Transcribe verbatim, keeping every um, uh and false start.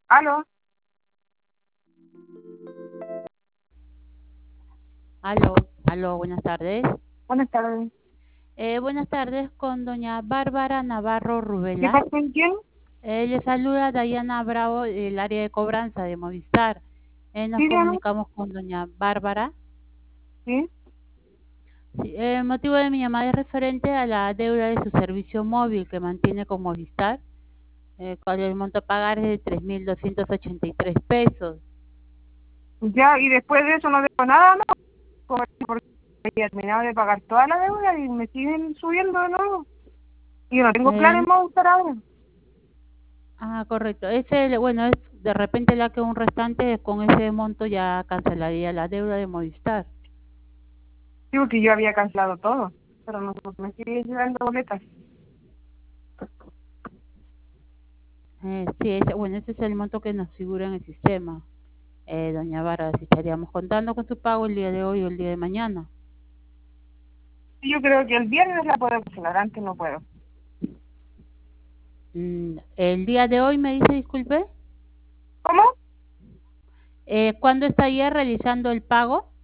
Aló, Aló, aló, buenas tardes. buenas tardes. Eh, buenas tardes con doña Bárbara Navarro ¿De Rubela. parte de quién? Eh, le saluda Dayana Bravo del área de cobranza de Movistar. Eh, nos Sí, dígame. comunicamos con doña Bárbara. Sí. Sí, el motivo de mi llamada es referente a la deuda de su servicio móvil que mantiene con Movistar, eh, cual el monto a pagar es de tres mil doscientos ochenta y tres pesos. Ya, y después de eso no debo nada más, por- porque he terminado de pagar toda la deuda y me siguen subiendo de nuevo. Y yo no tengo planes Eh, más usar ahora. ah, correcto. Ese, bueno, es de repente la que un restante con ese monto ya cancelaría la deuda de Movistar. Sí, porque yo había cancelado todo, pero no me siguen llegando boletas. Eh, sí, ese, bueno, ese es el monto que nos figura en el sistema, eh, doña Vara, si estaríamos contando con su pago el día de hoy o el día de mañana. Y yo creo que el viernes la puedo cancelar, antes no puedo. Mm, el día de hoy me dice, disculpe, ¿Cómo? eh, ¿cuándo estaría realizando el pago?